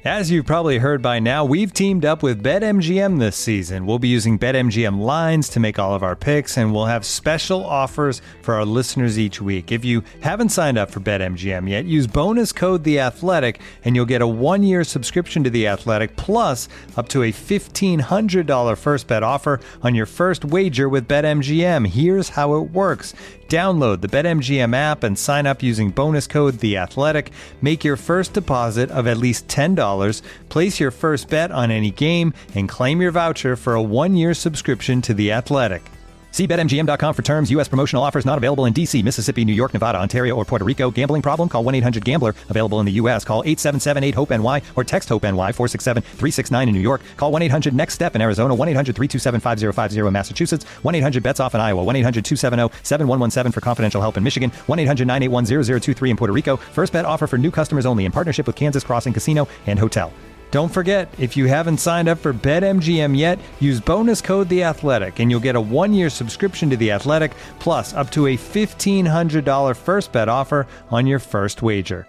As you've probably heard by now, we've teamed up with BetMGM this season. We'll be using BetMGM lines to make all of our picks, and we'll have special offers for our listeners each week. If you haven't signed up for BetMGM yet, use bonus code The Athletic, and you'll get a 1-year subscription to The Athletic, plus up to a $1,500 first bet offer on your first wager with BetMGM. Here's how it works. Download the BetMGM app and sign up using bonus code The Athletic. Make your first deposit of at least $10. Place your first bet on any game and claim your voucher for a 1-year subscription to The Athletic. See BetMGM.com for terms. U.S. promotional offers not available in D.C., Mississippi, New York, Nevada, Ontario, or Puerto Rico. Gambling problem? Call 1-800-GAMBLER. Available in the U.S. Call 877-8-HOPE-NY or text HOPE-NY 467-369 in New York. Call 1-800-NEXT-STEP in Arizona. 1-800-327-5050 in Massachusetts. 1-800-BETS-OFF in Iowa. 1-800-270-7117 for confidential help in Michigan. 1-800-981-0023 in Puerto Rico. First bet offer for new customers only in partnership with Kansas Crossing Casino and Hotel. Don't forget, if you haven't signed up for BetMGM yet, use bonus code The Athletic, and you'll get a 1-year subscription to The Athletic, plus up to a $1,500 first bet offer on your first wager.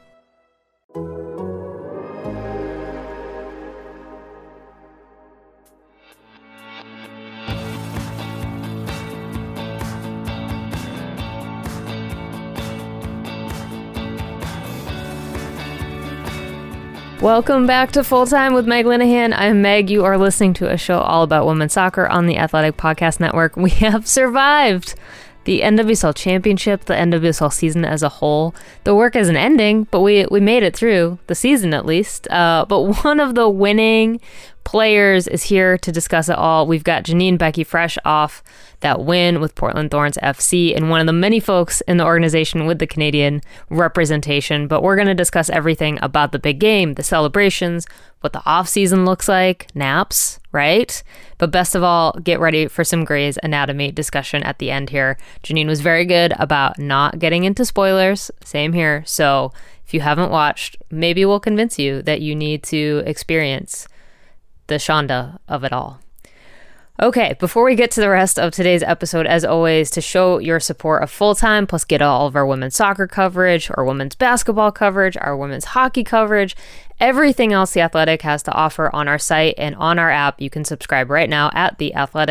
Welcome back to Full Time with Meg Linehan. I'm Meg. You are listening to a show all about women's soccer on the Athletic Podcast Network. We have survived the NWSL Championship, the NWSL season as a whole. The work isn't ending, but we made it through the season at least. But one of the winning players is here to discuss it all. We've got Janine Beckie fresh off that win with Portland Thorns FC and one of the many folks in the organization with the Canadian representation. But we're going to discuss everything about the big game, the celebrations, what the offseason looks like, naps, right? But best of all, get ready for some Grey's Anatomy discussion at the end here. Janine was very good about not getting into spoilers. Same here. So if you haven't watched, maybe we'll convince you that you need to experience the Shonda of it all. Okay, before we get to the rest of today's episode, as always, to show your support of Full Time, plus get all of our women's soccer coverage, our women's basketball coverage, our women's hockey coverage, everything else The Athletic has to offer on our site and on our app. You can subscribe right now at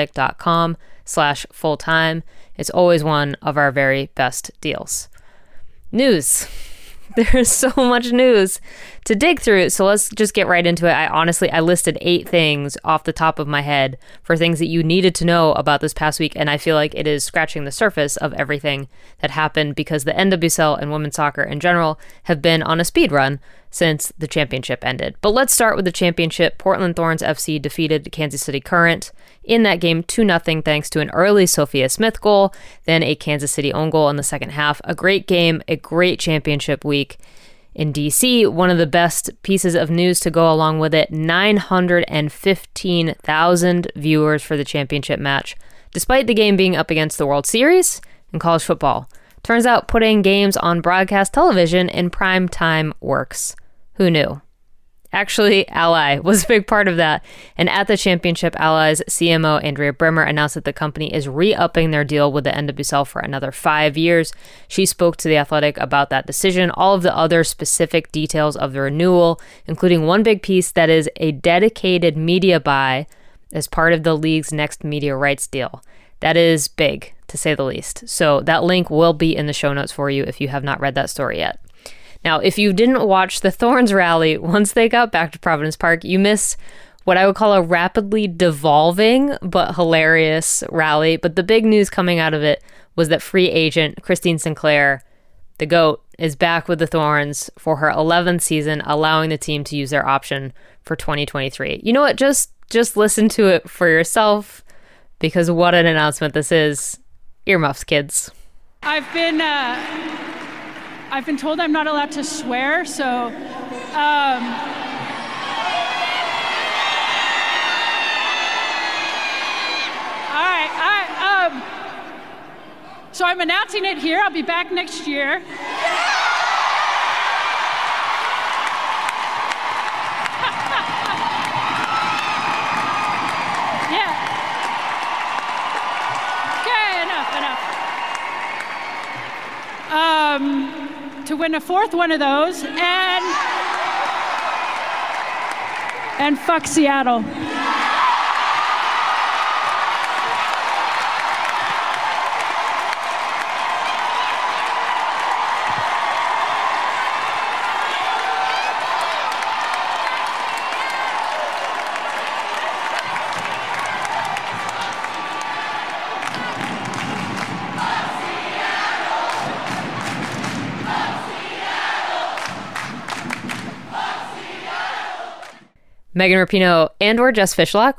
theathletic.com/fulltime. It's always one of our very best deals. News. There's so much news to dig through, so let's just get right into it. I listed 8 things off the top of my head for things that you needed to know about this past week, and I feel like it is scratching the surface of everything that happened because the NWSL and women's soccer in general have been on a speed run since the championship ended. But let's start with the championship. Portland Thorns FC defeated Kansas City Current in that game 2-0 thanks to an early Sophia Smith goal, then a Kansas City own goal in the second half. A great game, a great championship week in DC. One of the best pieces of news to go along with it, 915,000 viewers for the championship match, despite the game being up against the World Series and college football. Turns out putting games on broadcast television in prime time works. Who knew? Actually, Ally was a big part of that. And at the championship, Ally's CMO, Andrea Brimmer, announced that the company is re-upping their deal with the NWSL for another 5 years. She spoke to The Athletic about that decision, all of the other specific details of the renewal, including one big piece that is a dedicated media buy as part of the league's next media rights deal. That is big, to say the least. So that link will be in the show notes for you if you have not read that story yet. Now, if you didn't watch the Thorns rally once they got back to Providence Park, you missed what I would call a rapidly devolving but hilarious rally. But the big news coming out of it was that free agent Christine Sinclair, the GOAT, is back with the Thorns for her 11th season, allowing the team to use their option for 2023. You know what? Just listen to it for yourself, because what an announcement this is. Earmuffs, kids. I've been told I'm not allowed to swear, so all right. So I'm announcing it here. I'll be back next year. To win a 4th one of those, and and fuck Seattle. Megan Rapinoe and/or Jess Fishlock,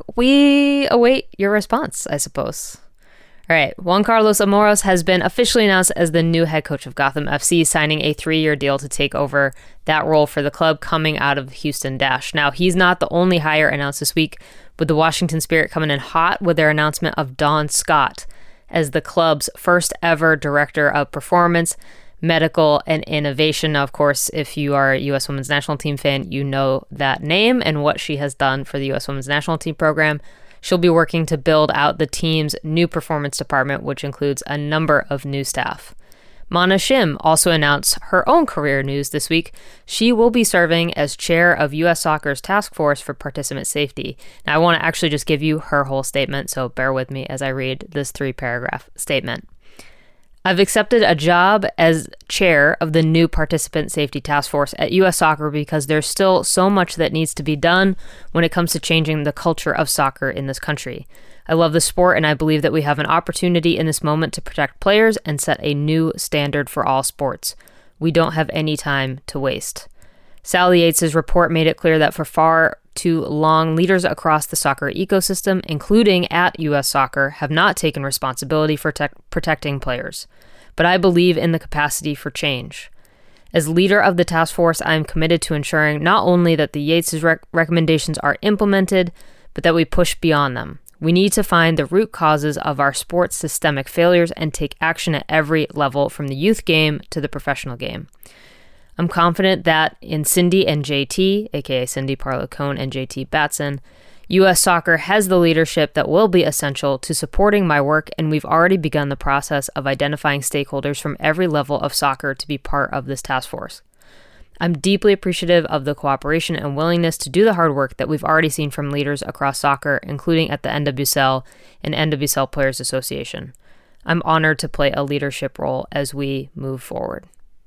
we await your response, I suppose. All right, Juan Carlos Amoros has been officially announced as the new head coach of Gotham FC, signing a 3-year deal to take over that role for the club coming out of Houston Dash. Now, he's not the only hire announced this week, with the Washington Spirit coming in hot with their announcement of Dawn Scott as the club's first ever director of performance, medical, and innovation. Now, of course, if you are a U.S. Women's National Team fan, you know that name and what she has done for the U.S. Women's National Team program. She'll be working to build out the team's new performance department, which includes a number of new staff. Mana Shim also announced her own career news this week. She will be serving as chair of U.S. Soccer's Task Force for Participant Safety. Now, I want to actually just give you her whole statement, so bear with me as I read this 3-paragraph statement. I've accepted a job as chair of the new Participant Safety Task Force at U.S. Soccer because there's still so much that needs to be done when it comes to changing the culture of soccer in this country. I love the sport, and I believe that we have an opportunity in this moment to protect players and set a new standard for all sports. We don't have any time to waste. Sally Yates' report made it clear that for far too long, leaders across the soccer ecosystem, including at U.S. Soccer, have not taken responsibility for protecting players. But I believe in the capacity for change. As leader of the task force, I am committed to ensuring not only that the Yates' recommendations are implemented, but that we push beyond them. We need to find the root causes of our sport's systemic failures and take action at every level, from the youth game to the professional game. I'm confident that in Cindy and JT, aka Cindy Parlow-Cone and JT Batson, U.S. Soccer has the leadership that will be essential to supporting my work, and we've already begun the process of identifying stakeholders from every level of soccer to be part of this task force. I'm deeply appreciative of the cooperation and willingness to do the hard work that we've already seen from leaders across soccer, including at the NWSL and NWSL Players Association. I'm honored to play a leadership role as we move forward.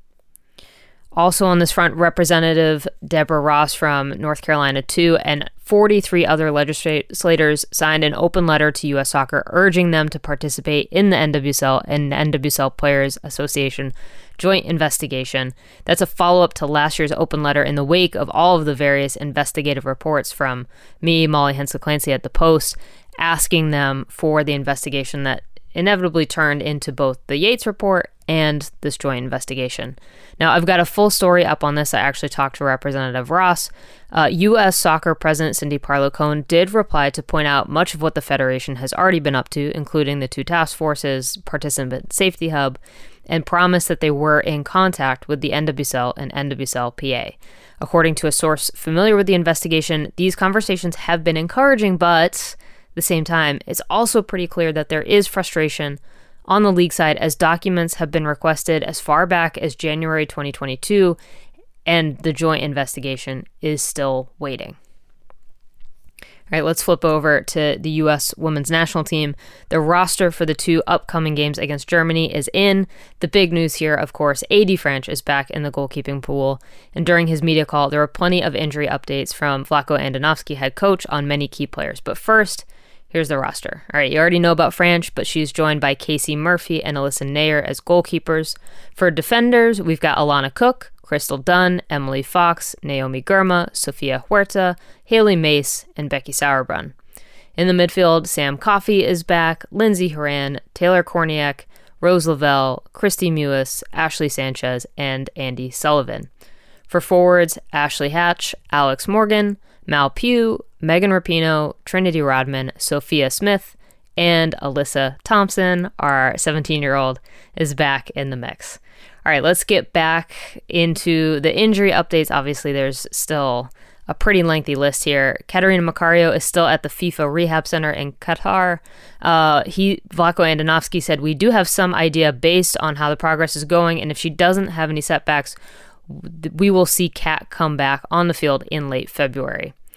Also on this front, Representative Deborah Ross from North Carolina 2 and 43 other legislators signed an open letter to U.S. Soccer urging them to participate in the NWSL and NWSL Players Association joint investigation. That's a follow-up to last year's open letter in the wake of all of the various investigative reports from me, Molly Hensel-Clancy at the Post, asking them for the investigation that inevitably turned into both the Yates report and this joint investigation. Now, I've got a full story up on this. I actually talked to Representative Ross. U.S. Soccer President Cindy Parlow-Cone did reply to point out much of what the Federation has already been up to, including the 2 task forces, Participant Safety Hub, and promised that they were in contact with the NWSL and NWSL PA. According to a source familiar with the investigation, these conversations have been encouraging, but at the same time, it's also pretty clear that there is frustration on the league side, as documents have been requested as far back as January 2022, and the joint investigation is still waiting. All right, let's flip over to the U.S. Women's National Team. The roster for the 2 upcoming games against Germany is in. The big news here, of course, Adi French is back in the goalkeeping pool, and during his media call, there were plenty of injury updates from Vlatko Andonovski, head coach, on many key players. But first, here's the roster. All right, you already know about French, but she's joined by Casey Murphy and Alyssa Nair as goalkeepers. For defenders, we've got Alana Cook, Crystal Dunn, Emily Fox, Naomi Girma, Sofia Huerta, Haley Mace, and Becky Sauerbrunn. In the midfield, Sam Coffey is back, Lindsay Horan, Taylor Korniak, Rose Lavelle, Christy Mewis, Ashley Sanchez, and Andy Sullivan. For forwards, Ashley Hatch, Alex Morgan, Mal Pugh, Megan Rapinoe, Trinity Rodman, Sophia Smith, and Alyssa Thompson, our 17-year-old, is back in the mix. All right, let's get back into the injury updates. Obviously, there's still a pretty lengthy list here. Katerina Macario is still at the FIFA Rehab Center in Qatar. Vlatko Andonovski said, "We do have some idea based on how the progress is going, and if she doesn't have any setbacks, we will see Kat come back on the field in late February."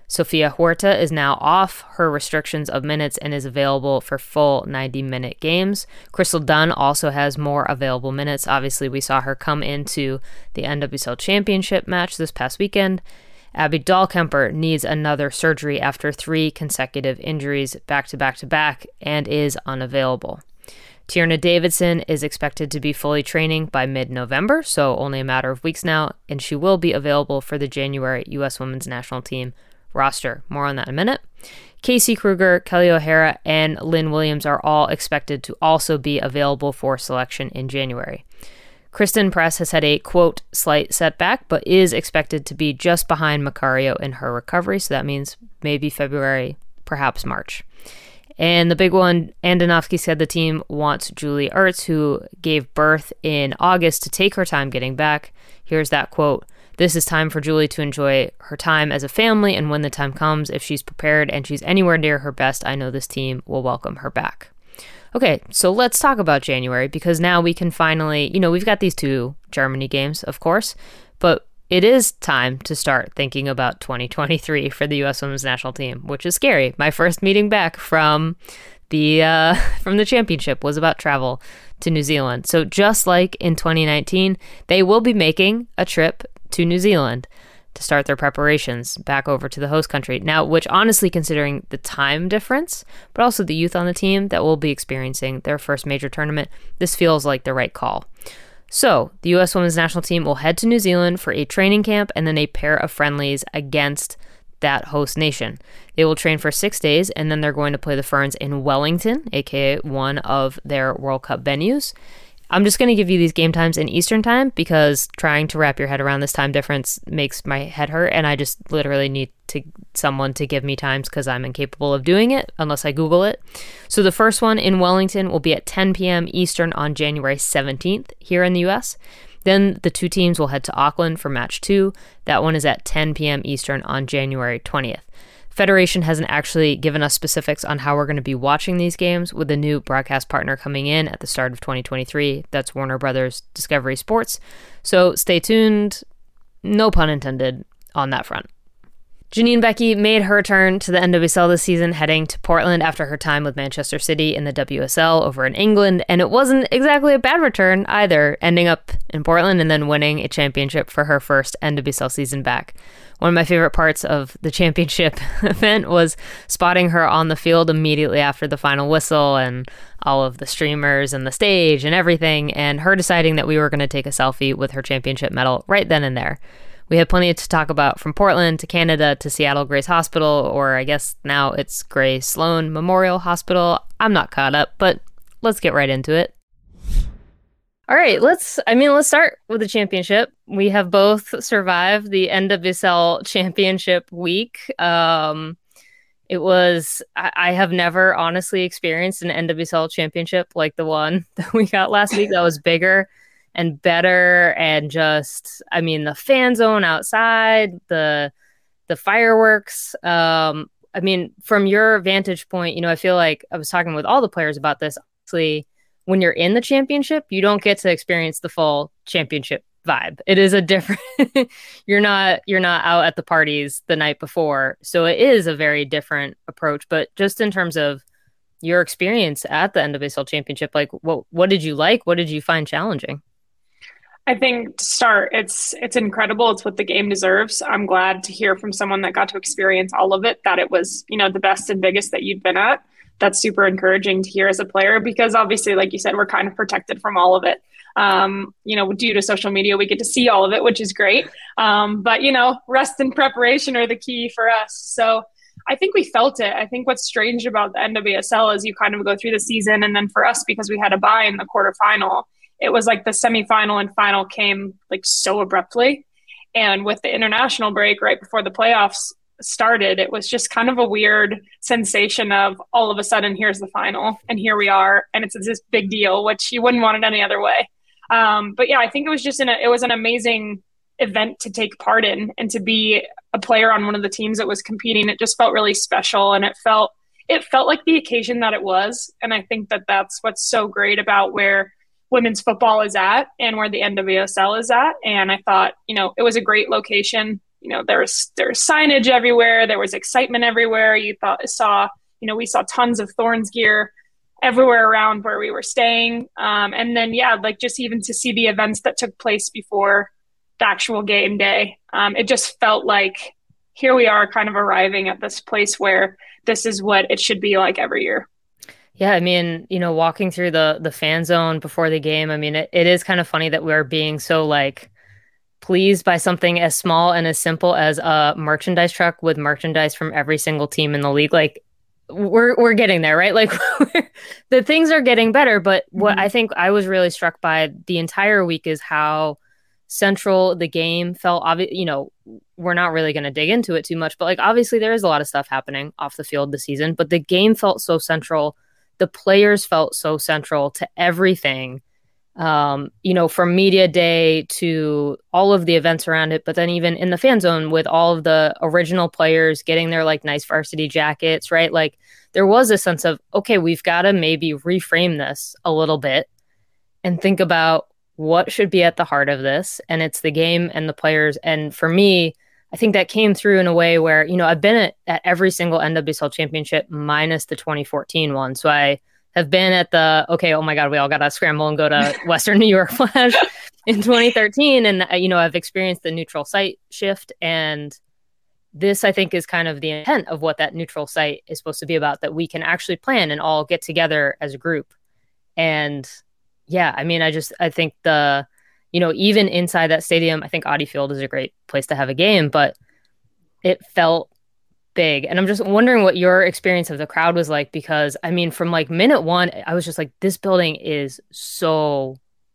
Sofia Huerta is now off her restrictions of minutes and is available for full 90-minute games. Crystal Dunn also has more available minutes. Obviously, we saw her come into the NWSL Championship match this past weekend. Abby Dahlkemper needs another surgery after 3 consecutive injuries back-to-back and is unavailable. Tierna Davidson is expected to be fully training by mid-November, so only a matter of weeks now, and she will be available for the January U.S. Women's National Team roster. More on that in a minute. Casey Kruger, Kelly O'Hara, and Lynn Williams are all expected to also be available for selection in January. Kristen Press has had a, quote, slight setback, but is expected to be just behind Macario in her recovery, so that means maybe February, perhaps March. And the big one, Andonovski said the team wants Julie Ertz, who gave birth in August, to take her time getting back. Here's that quote. "This is time for Julie to enjoy her time as a family, and when the time comes, if she's prepared and she's anywhere near her best, I know this team will welcome her back." Okay, so let's talk about January, because now we can finally, we've got these 2 Germany games, of course, but it is time to start thinking about 2023 for the U.S. Women's National Team, which is scary. My first meeting back from the championship was about travel to New Zealand. So just like in 2019, they will be making a trip to New Zealand to start their preparations back over to the host country. Now, which honestly, considering the time difference, but also the youth on the team that will be experiencing their first major tournament, this feels like the right call. So, the U.S. Women's National Team will head to New Zealand for a training camp and then a pair of friendlies against that host nation. They will train for 6 days, and then they're going to play the Ferns in Wellington, aka one of their World Cup venues. I'm just going to give you these game times in Eastern time, because trying to wrap your head around this time difference makes my head hurt, and I just literally need someone to give me times because I'm incapable of doing it unless I Google it. So the first one in Wellington will be at 10 p.m. Eastern on January 17th here in the U.S. Then the 2 teams will head to Auckland for match 2. That one is at 10 p.m. Eastern on January 20th. Federation hasn't actually given us specifics on how we're going to be watching these games, with a new broadcast partner coming in at the start of 2023. That's Warner Brothers Discovery Sports. So stay tuned, no pun intended, on that front. Janine Beckie made her turn to the NWSL this season, heading to Portland after her time with Manchester City in the WSL over in England, and it wasn't exactly a bad return either, ending up in Portland and then winning a championship for her first NWSL season back. One of my favorite parts of the championship event was spotting her on the field immediately after the final whistle and all of the streamers and the stage and everything, and her deciding that we were going to take a selfie with her championship medal right then and there. We had plenty to talk about, from Portland to Canada to Seattle Grace Hospital, or I guess now it's Grace Sloan Memorial Hospital. I'm not caught up, but let's get right into it. All right, let's start with the championship. We have both survived the NWSL championship week. I have never honestly experienced an NWSL championship like the one that we got last week. That was bigger and better, and just, the fan zone outside, the fireworks. From your vantage point, I feel like I was talking with all the players about this. Obviously, when you're in the championship, you don't get to experience the full championship vibe. It is a different, you're not out at the parties the night before. So it is a very different approach. But just in terms of your experience at the NWSL championship, like what did you like? What did you find challenging? I think to start, it's incredible. It's what the game deserves. I'm glad to hear from someone that got to experience all of it, that it was, the best and biggest that you'd been at. That's super encouraging to hear as a player, because obviously, like you said, we're kind of protected from all of it. Due to social media, we get to see all of it, which is great. But rest and preparation are the key for us. So I think we felt it. I think what's strange about the NWSL is you kind of go through the season, and then for us, because we had a bye in the quarterfinal, it was like the semifinal and final came like so abruptly. And with the international break right before the playoffs started, it was just kind of a weird sensation of all of a sudden, here's the final and here we are. And it's this big deal, which you wouldn't want it any other way. But yeah, I think it was just it was an amazing event to take part in, and to be a player on one of the teams that was competing. It just felt really special, and it felt like the occasion that it was. And I think that that's what's so great about where women's football is at and where the NWSL is at. And I thought, it was a great location. there's signage everywhere. There was excitement everywhere. We saw tons of Thorns gear everywhere around where we were staying. And then, like just even to see the events that took place before the actual game day, it just felt like here we are kind of arriving at this place where this is what it should be like every year. Yeah, I mean, walking through the fan zone before the game, I mean, it is kind of funny that we're being so like pleased by something as small and as simple as a merchandise truck with merchandise from every single team in the league. Like we're getting there, right? Like the things are getting better. But what I think I was really struck by the entire week is how central the game felt. We're not really going to dig into it too much, but like obviously there is a lot of stuff happening off the field this season, but the game felt so central. The players felt so central to everything, from media day to all of the events around it. But then even in the fan zone with all of the original players getting their like nice varsity jackets, right? Like there was a sense of, okay, we've got to maybe reframe this a little bit and think about what should be at the heart of this. And it's the game and the players. And for me, I think that came through in a way where, I've been at every single NWSL championship minus the 2014 one. So I have been at oh my God, we all got to scramble and go to Western New York Flash in 2013. And, I've experienced the neutral site shift. And this, I think, is kind of the intent of what that neutral site is supposed to be about, that we can actually plan and all get together as a group. And yeah, I mean, I think even inside that stadium, I think Audi Field is a great place to have a game, but it felt big. And I'm just wondering what your experience of the crowd was like, because I mean, from like minute one, I was just like, this building is so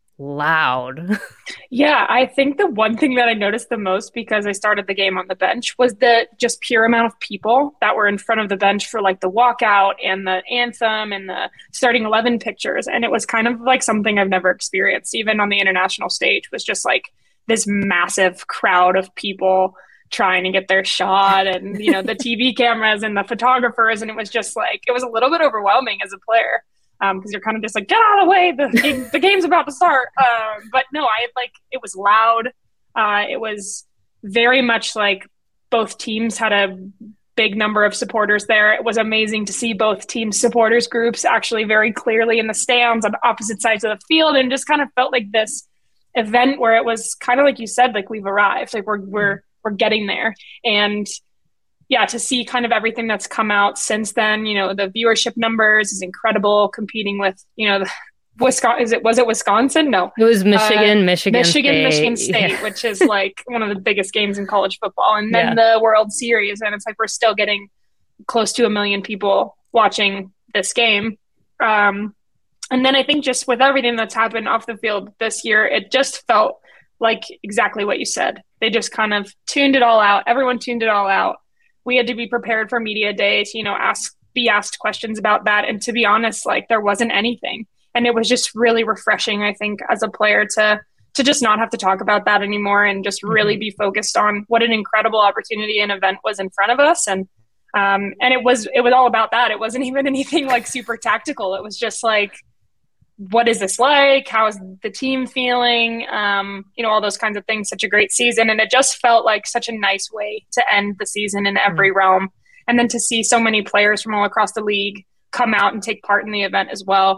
loud. Yeah, I think the one thing that I noticed the most, because I started the game on the bench, was the just pure amount of people that were in front of the bench for like the walkout and the anthem and the starting 11 pictures. And it was kind of like something I've never experienced, even on the international stage, was just like this massive crowd of people trying to get their shot, and the TV cameras and the photographers. And it was just like, it was a little bit overwhelming as a player. Because you're kind of just like, get out of the way, the game's about to start. But no, it was loud. It was very much like both teams had a big number of supporters there. It was amazing to see both teams' supporters groups actually very clearly in the stands on opposite sides of the field, and just kind of felt like this event where it was kind of like you said, like we've arrived, like we're getting there. And yeah, to see kind of everything that's come out since then, the viewership numbers is incredible, competing with, Wisconsin. Was it Wisconsin? No, it was Michigan State, yeah. Which is like one of the biggest games in college football. And then the World Series. And it's like, we're still getting close to 1 million people watching this game. And then I think just with everything that's happened off the field this year, it just felt like exactly what you said. They just kind of tuned it all out. Everyone tuned it all out. We had to be prepared for media day to, be asked questions about that. And to be honest, like there wasn't anything. And it was just really refreshing, I think, as a player to just not have to talk about that anymore and just really be focused on what an incredible opportunity and event was in front of us. And it was all about that. It wasn't even anything like super tactical. It was just like, what is this like? How is the team feeling? All those kinds of things. Such a great season. And it just felt like such a nice way to end the season in every realm. And then to see so many players from all across the league come out and take part in the event as well.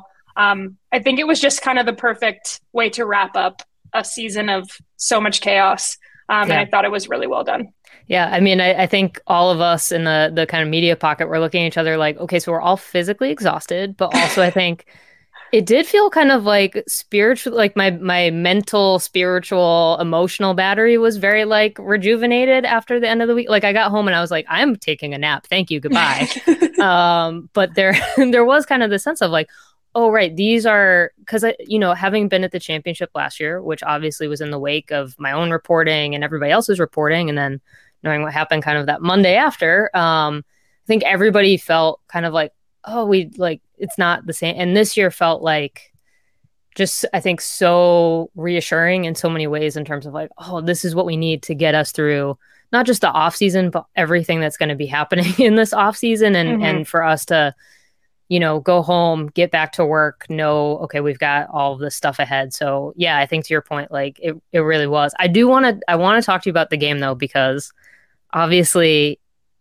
I think it was just kind of the perfect way to wrap up a season of so much chaos. And I thought it was really well done. Yeah, I mean, I think all of us in the kind of media pocket, we're looking at each other like, okay, so we're all physically exhausted, but also I think it did feel kind of like spiritual, like my mental, spiritual, emotional battery was very like rejuvenated after the end of the week. Like I got home and I was like, I'm taking a nap. Thank you. Goodbye. But there was kind of the sense of like, oh, right. These are because, having been at the championship last year, which obviously was in the wake of my own reporting and everybody else's reporting, and then knowing what happened kind of that Monday after, I think everybody felt kind of like, oh, it's not the same. And this year felt like just, I think, so reassuring in so many ways in terms of like, oh, this is what we need to get us through, not just the off season, but everything that's going to be happening in this off season. And for us to, go home, get back to work, know, okay, we've got all of this stuff ahead. So yeah, I think to your point, like it really was. I want to talk to you about the game though, because obviously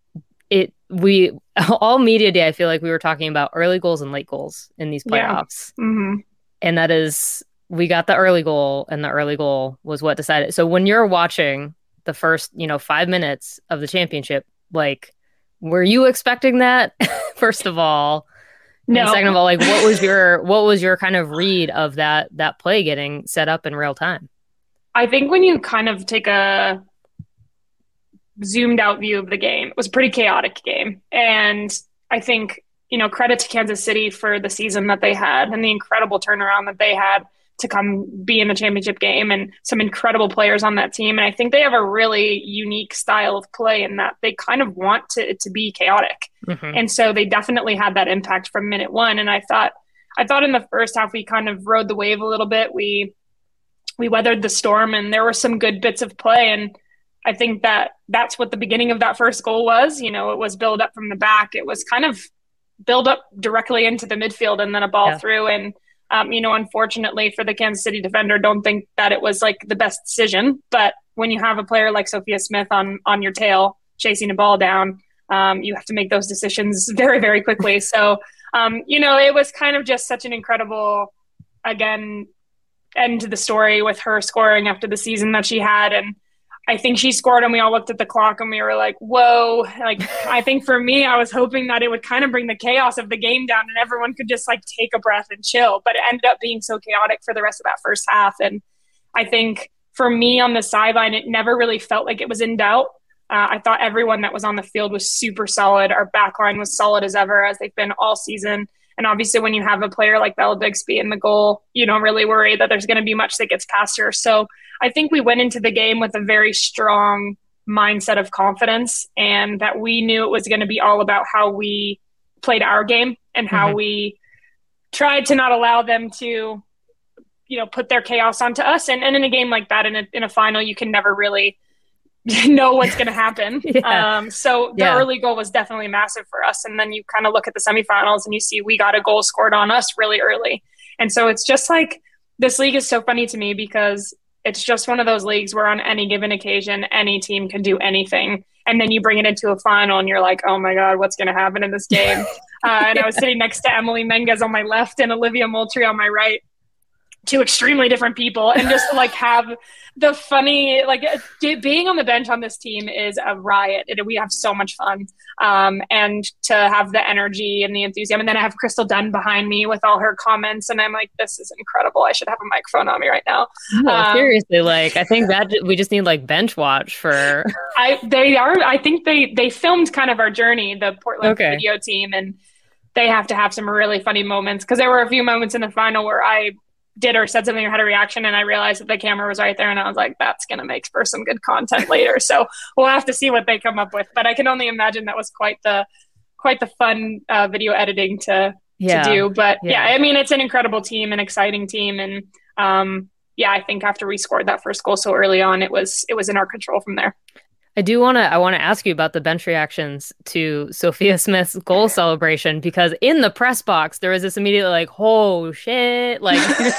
we all media day, I feel like we were talking about early goals and late goals in these playoffs. Yeah. Mm-hmm. And that is, we got the early goal, and the early goal was what decided. So when you're watching the first, 5 minutes of the championship, like, were you expecting that? First of all, no. And second of all, like, what was your kind of read of that play getting set up in real time? I think when you kind of take a zoomed out view of the game, it was a pretty chaotic game. And I think, credit to Kansas City for the season that they had and the incredible turnaround that they had to come be in the championship game, and some incredible players on that team. And I think they have a really unique style of play in that they kind of want it to be chaotic. Mm-hmm. And so they definitely had that impact from minute one. And I thought in the first half, we kind of rode the wave a little bit. We weathered the storm, and there were some good bits of play. And I think that's what the beginning of that first goal was. It was build up from the back. It was kind of build up directly into the midfield and then a ball through. And, unfortunately for the Kansas City defender, don't think that it was like the best decision. But when you have a player like Sophia Smith on your tail, chasing a ball down, you have to make those decisions very, very quickly. So, it was kind of just such an incredible, again, end to the story with her scoring after the season that she had. And I think she scored, and we all looked at the clock and we were like, whoa. Like, I think for me, I was hoping that it would kind of bring the chaos of the game down and everyone could just like take a breath and chill. But it ended up being so chaotic for the rest of that first half. And I think for me on the sideline, it never really felt like it was in doubt. I thought everyone that was on the field was super solid. Our back line was solid as ever, as they've been all season. And obviously when you have a player like Bella Bixby in the goal, you don't really worry that there's going to be much that gets past her. So I think we went into the game with a very strong mindset of confidence, and that we knew it was going to be all about how we played our game and how we tried to not allow them to, put their chaos onto us. And in a game like that, in a final, you can never really know what's going to happen. So the early goal was definitely massive for us. And then you kind of look at the semifinals and you see we got a goal scored on us really early. And so it's just like, this league is so funny to me because it's just one of those leagues where on any given occasion, any team can do anything. And then you bring it into a final and you're like, oh my God, what's going to happen in this game? And I was sitting next to Emily Menges on my left and Olivia Moultrie on my right, two extremely different people, and just like have the funny, like being on the bench on this team is a riot. We have so much fun. And to have the energy and the enthusiasm. And then I have Crystal Dunn behind me with all her comments. And I'm like, this is incredible. I should have a microphone on me right now. No, seriously. Like, I think that we just need like bench watch for. I think they filmed kind of our journey, the Portland video team, and they have to have some really funny moments. Cause there were a few moments in the final where I did or said something or had a reaction, and I realized that the camera was right there, and I was like, that's going to make for some good content later. So we'll have to see what they come up with. But I can only imagine that was quite the fun video editing to do. But I mean, it's an incredible team, an exciting team. And I think after we scored that first goal so early on, it was in our control from there. I want to ask you about the bench reactions to Sophia Smith's goal celebration, because in the press box there was this immediately like, oh shit, like,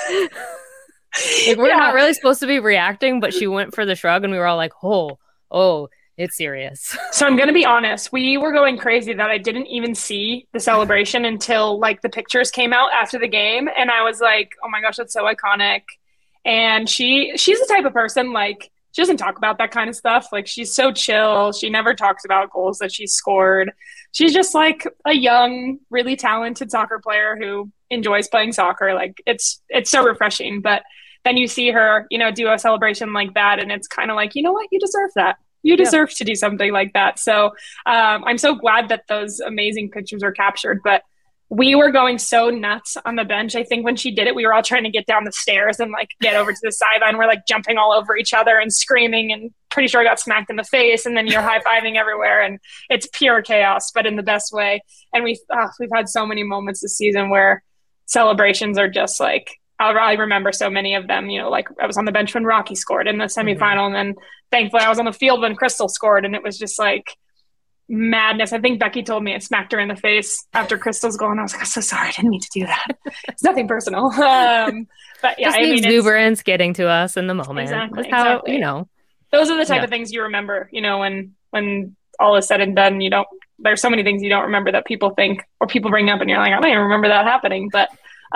like we're not really supposed to be reacting, but she went for the shrug and we were all like, oh, it's serious. So I'm going to be honest, we were going crazy that I didn't even see the celebration until like the pictures came out after the game, and I was like, oh my gosh, that's so iconic. And she's the type of person, like, she doesn't talk about that kind of stuff. Like, she's so chill. She never talks about goals that she's scored. She's just like a young, really talented soccer player who enjoys playing soccer. Like, it's so refreshing. But then you see her, do a celebration like that, and it's kind of like, you know what? You deserve that. You deserve to do something like that. So I'm so glad that those amazing pictures are captured. But we were going so nuts on the bench. I think when she did it, we were all trying to get down the stairs and like get over to the sideline. We're like jumping all over each other and screaming, and pretty sure I got smacked in the face. And then you're high-fiving everywhere, and it's pure chaos, but in the best way. And we've had so many moments this season where celebrations are just like, I remember so many of them, like I was on the bench when Rocky scored in the semifinal. And then thankfully I was on the field when Crystal scored, and it was just like madness. I think Becky told me I smacked her in the face after Crystal's goal, and I was like, I'm so sorry, I didn't mean to do that. It's nothing personal. But yeah, just exuberance getting to us in the moment. Exactly. How, those are the type of things you remember, when when all is said and done, there's so many things you don't remember that people think or people bring up and you're like, I don't even remember that happening. But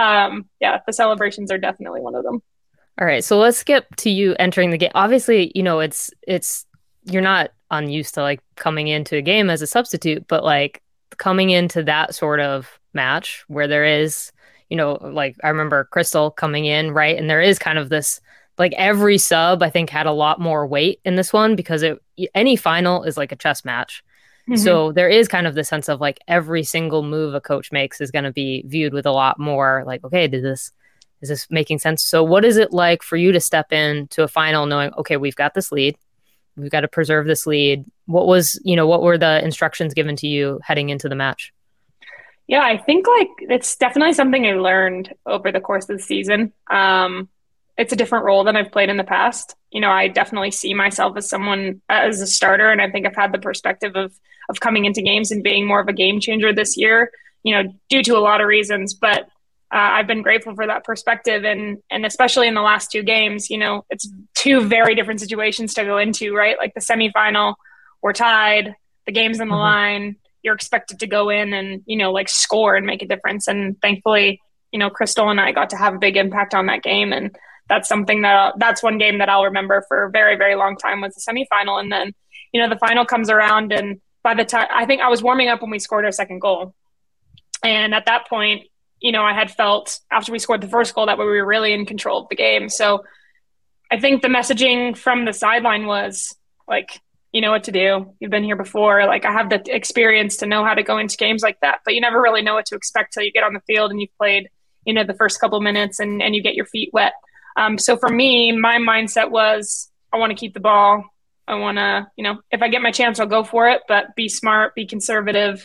the celebrations are definitely one of them. All right. So let's skip to you entering the game. Obviously, it's you're not unused to like coming into a game as a substitute, but like coming into that sort of match where there is, like I remember Crystal coming in, right? And there is kind of this, like every sub I think had a lot more weight in this one because any final is like a chess match. Mm-hmm. So there is kind of the sense of like every single move a coach makes is going to be viewed with a lot more like, okay, is this making sense? So what is it like for you to step into a final knowing, okay, we've got this lead, we've got to preserve this lead? What were the instructions given to you heading into the match? Yeah, I think like it's definitely something I learned over the course of the season. It's a different role than I've played in the past. I definitely see myself as someone as a starter, and I think I've had the perspective of coming into games and being more of a game changer this year, due to a lot of reasons. But I've been grateful for that perspective, and especially in the last two games, it's two very different situations to go into, right? Like the semifinal, we're tied, the game's on the line, you're expected to go in and like score and make a difference. And thankfully, Crystal and I got to have a big impact on that game, and that's something that's one game that I'll remember for a very, very long time was the semifinal. And then, the final comes around, and by the time I think I was warming up when we scored our second goal. And at that point, I had felt after we scored the first goal that we were really in control of the game. So I think the messaging from the sideline was like, you know what to do. You've been here before. Like I have the experience to know how to go into games like that, but you never really know what to expect till you get on the field and you've played, the first couple minutes and you get your feet wet. So for me, my mindset was I want to keep the ball. I want to, if I get my chance, I'll go for it, but be smart, be conservative.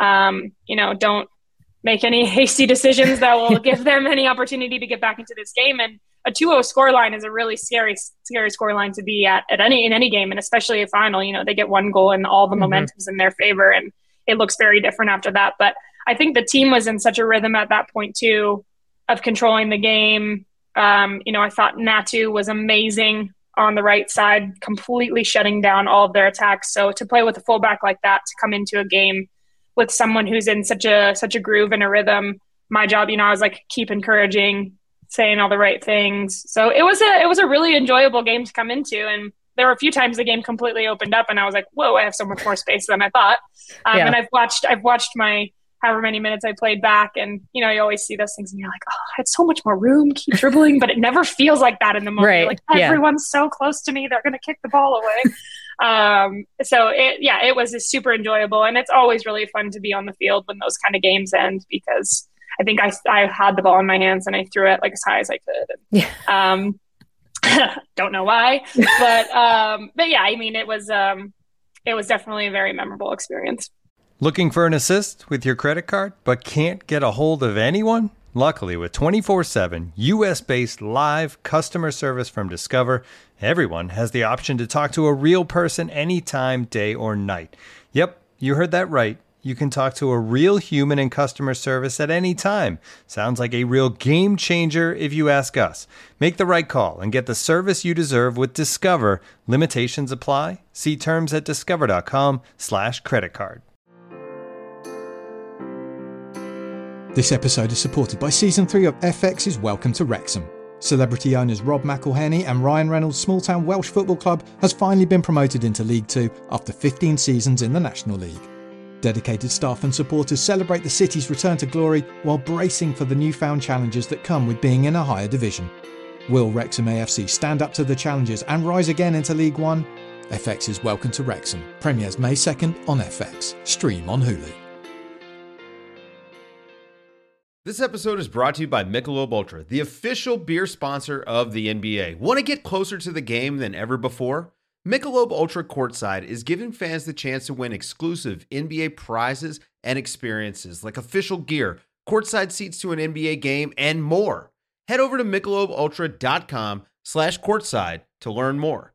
Don't make any hasty decisions that will give them any opportunity to get back into this game. And a 2-0 scoreline is a really scary scoreline to be at in any game, and especially a final. They get one goal and all the momentum's in their favor, and it looks very different after that. But I think the team was in such a rhythm at that point too, of controlling the game. I thought Natu was amazing on the right side, completely shutting down all of their attacks. So to play with a fullback like that, to come into a game with someone who's in such a groove and a rhythm, my job, I was like, keep encouraging, saying all the right things. So it was a really enjoyable game to come into. And there were a few times the game completely opened up and I was like, whoa, I have so much more space than I thought. And I've watched my however many minutes I played back, and you always see those things and you're like, oh, I had so much more room, keep dribbling, but it never feels like that in the moment. Right. Like everyone's so close to me, they're going to kick the ball away. So it was super enjoyable, and it's always really fun to be on the field when those kind of games end, because I think I had the ball in my hands and I threw it like as high as I could. And, don't know why, but yeah, I mean, it was definitely a very memorable experience. Looking for an assist with your credit card, but can't get a hold of anyone? Luckily, with 24/7 US-based live customer service from Discover, everyone has the option to talk to a real person anytime, day or night. Yep, you heard that right. You can talk to a real human in customer service at any time. Sounds like a real game changer if you ask us. Make the right call and get the service you deserve with Discover. Limitations apply. See terms at discover.com/creditcard. This episode is supported by Season 3 of FX's Welcome to Wrexham. Celebrity owners Rob McElhenney and Ryan Reynolds' small-town Welsh football club has finally been promoted into League 2 after 15 seasons in the National League. Dedicated staff and supporters celebrate the city's return to glory while bracing for the newfound challenges that come with being in a higher division. Will Wrexham AFC stand up to the challenges and rise again into League 1? FX's Welcome to Wrexham premieres May 2nd on FX. Stream on Hulu. This episode is brought to you by Michelob Ultra, the official beer sponsor of the NBA. Want to get closer to the game than ever before? Michelob Ultra Courtside is giving fans the chance to win exclusive NBA prizes and experiences like official gear, courtside seats to an NBA game, and more. Head over to MichelobUltra.com/courtside to learn more.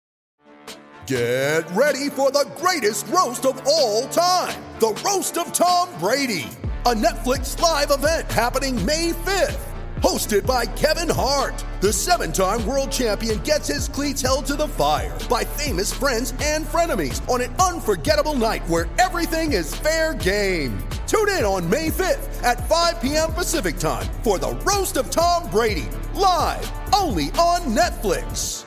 Get ready for the greatest roast of all time, the Roast of Tom Brady, a Netflix live event happening May 5th. hosted by Kevin Hart. The 7-time world champion gets his cleats held to the fire by famous friends and frenemies on an unforgettable night where everything is fair game. Tune in on May 5th at 5 p.m. Pacific time for the Roast of Tom Brady, live only on Netflix.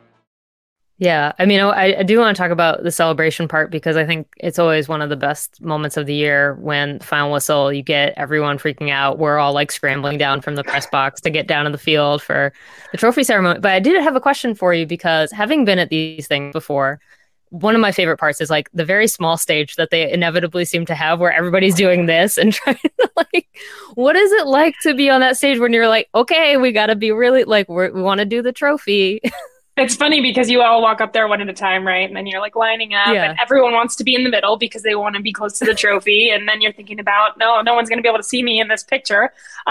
Yeah, I mean, I do want to talk about the celebration part because I think it's always one of the best moments of the year when final whistle, you get everyone freaking out. We're all like scrambling down from the press box to get down to the field for the trophy ceremony. But I did have a question for you because having been at these things before, one of my favorite parts is like the very small stage that they inevitably seem to have where everybody's doing this and trying to like, what is it like to be on that stage when you're like, okay, we got to be really like, we want to do the trophy. It's funny because you all walk up there one at a time, right? And then you're like lining up and everyone wants to be in the middle because they want to be close to the trophy. And then you're thinking about, no one's going to be able to see me in this picture.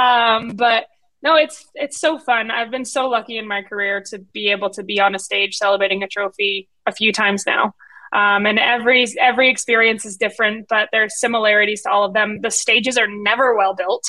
But no, it's so fun. I've been so lucky in my career to be able to be on a stage celebrating a trophy a few times now. And every experience is different, but there's similarities to all of them. The stages are never well built.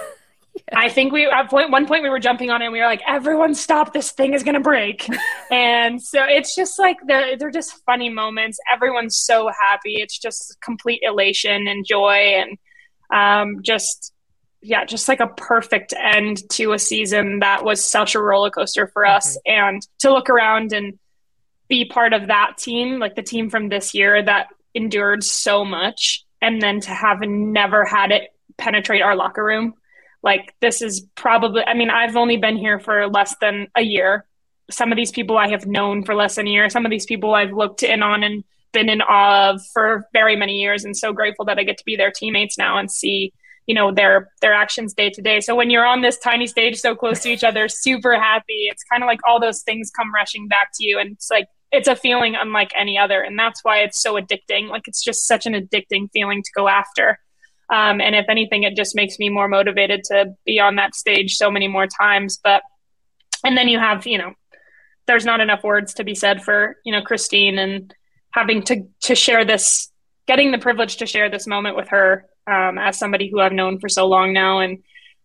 I think at one point we were jumping on it and we were like, everyone stop, this thing is going to break. And so it's just like, they're just funny moments. Everyone's so happy. It's just complete elation and joy. And just like a perfect end to a season that was such a roller coaster for us. And to look around and be part of that team, like the team from this year that endured so much. And then to have never had it penetrate our locker room. Like this is probably, I mean, I've only been here for less than a year. Some of these people I have known for less than a year. Some of these people I've looked in on and been in awe of for very many years. And so grateful that I get to be their teammates now and see, their actions day to day. So when you're on this tiny stage so close to each other, super happy, it's kind of like all those things come rushing back to you. And it's like, it's a feeling unlike any other. And that's why it's so addicting. Like it's just such an addicting feeling to go after. And if anything, it just makes me more motivated to be on that stage so many more times. And then you have, there's not enough words to be said for, Christine and having to share this, getting the privilege to share this moment with her as somebody who I've known for so long now. And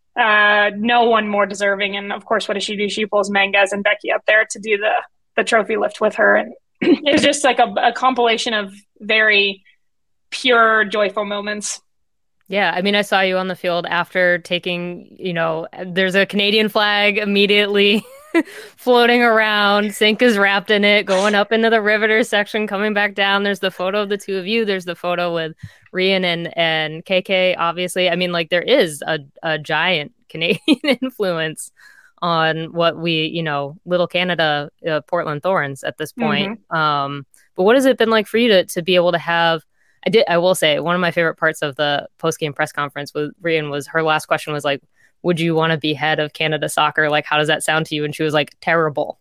no one more deserving. And of course, what does she do? She pulls Mangaz and Becky up there to do the trophy lift with her. And it's just like a compilation of very pure, joyful moments. Yeah, I mean, I saw you on the field after taking, there's a Canadian flag immediately floating around. Sink is wrapped in it, going up into the Riveter section, coming back down. There's the photo of the two of you. There's the photo with Rian and KK, obviously. I mean, like, there is a giant Canadian influence on what we, Little Canada, Portland Thorns at this point. But what has it been like for you to be able to have, I will say one of my favorite parts of the post-game press conference with Rian was her last question was like, would you want to be head of Canada Soccer? Like, how does that sound to you? And she was like, terrible.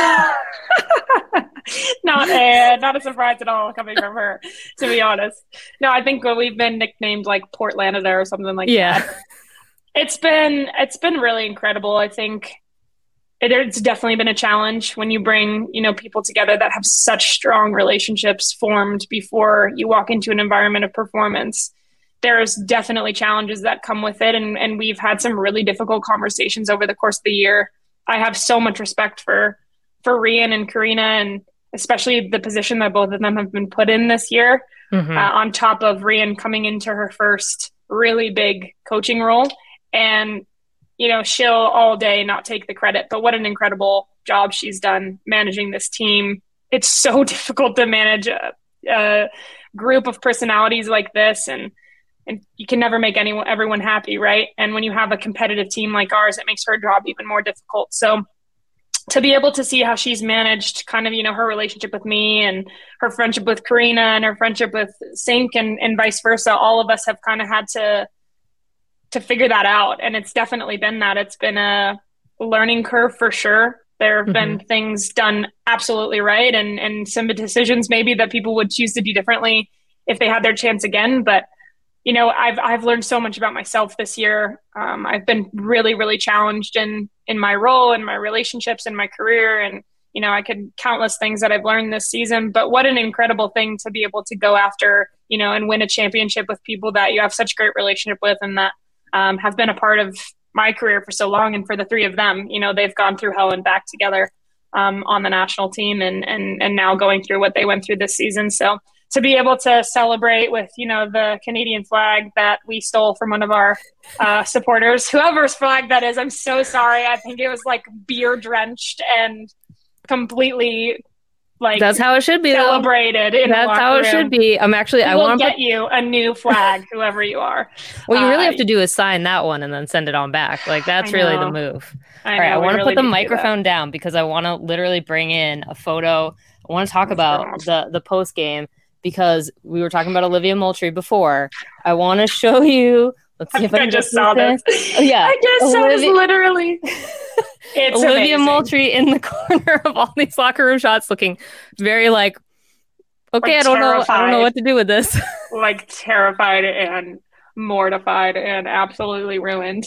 Not a surprise at all coming from her, to be honest. No, I think we've been nicknamed like Portlandia or something like that. It's been really incredible. I think it's definitely been a challenge when you bring, people together that have such strong relationships formed before you walk into an environment of performance. There's definitely challenges that come with it. And we've had some really difficult conversations over the course of the year. I have so much respect for Rian and Karina, and especially the position that both of them have been put in this year, on top of Rian coming into her first really big coaching role. And she'll all day not take the credit, but what an incredible job she's done managing this team. It's so difficult to manage a group of personalities like this, and you can never make everyone happy, right? And when you have a competitive team like ours, it makes her job even more difficult. So to be able to see how she's managed kind of, her relationship with me and her friendship with Karina and her friendship with Sink and vice versa, all of us have kind of had to figure that out. And it's definitely been that. It's been a learning curve for sure. There have been things done absolutely right and some decisions maybe that people would choose to do differently if they had their chance again. But, I've learned so much about myself this year. I've been really, really challenged in my role and my relationships and my career. And, I could countless things that I've learned this season, but what an incredible thing to be able to go after, and win a championship with people that you have such great relationship with and that have been a part of my career for so long, and for the three of them, they've gone through hell and back together on the national team, and now going through what they went through this season. So to be able to celebrate with, the Canadian flag that we stole from one of our supporters, whoever's flag that is, I'm so sorry. I think it was like beer drenched and completely that's how it should be. Celebrated. That's how it should be. I want to get you a new flag, whoever you are. What you really have to do is sign that one and then send it on back. Like that's really the move. All right, I want to put the microphone down because I want to literally bring in a photo. I want to talk about the post game because we were talking about Olivia Moultrie before. I want to show you. Let's see if I just saw this. Oh, yeah, I just saw this literally. It's Olivia amazing. Moultrie in the corner of all these locker room shots, looking very like, okay, I don't know what to do with this. Like terrified and mortified and absolutely ruined.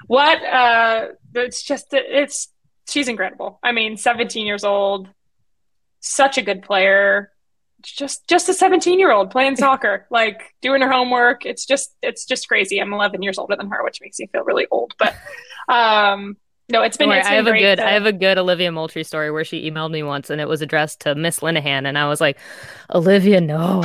She's incredible. I mean, 17 years old, such a good player. Just a 17-year-old playing soccer, like doing her homework. It's just crazy. I'm 11 years older than her, which makes me feel really old. But no, it's been. I have a good Olivia Moultrie story where she emailed me once, and it was addressed to Miss Linehan, and I was like, Olivia, no.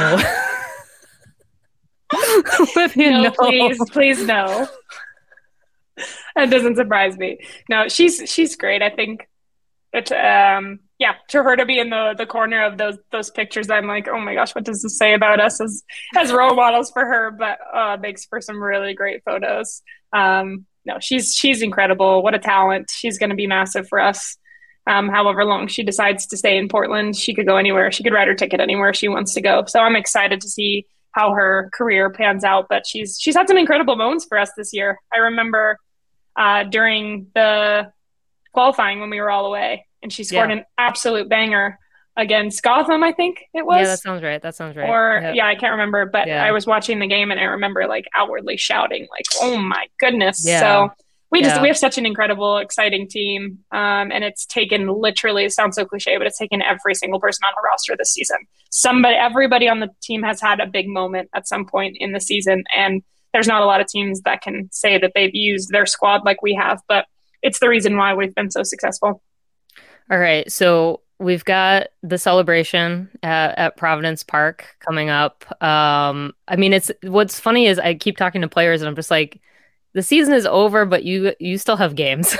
Olivia, no, please, no. That doesn't surprise me. No, she's great. I think it's to her to be in the corner of those pictures, I'm like, oh my gosh, what does this say about us as role models for her? But makes for some really great photos. No, she's incredible. What a talent. She's going to be massive for us. However long she decides to stay in Portland, she could go anywhere. She could ride her ticket anywhere she wants to go. So I'm excited to see how her career pans out. But she's had some incredible moments for us this year. I remember during the qualifying when we were all away, and she scored an absolute banger against Gotham, I think it was. Yeah, that sounds right. Or I can't remember, but I was watching the game and I remember like outwardly shouting like, oh my goodness. Yeah. So we have such an incredible, exciting team. And it's taken literally, it sounds so cliche, but it's taken every single person on the roster this season. Everybody on the team has had a big moment at some point in the season. And there's not a lot of teams that can say that they've used their squad like we have, but it's the reason why we've been so successful. All right. So we've got the celebration at Providence Park coming up. I mean, what's funny is I keep talking to players and I'm just like, the season is over, but you still have games.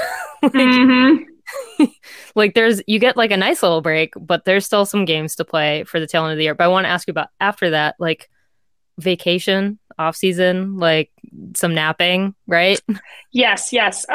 Like you get like a nice little break, but there's still some games to play for the tail end of the year. But I want to ask you about after that, like vacation, off season, like some napping, right? Yes.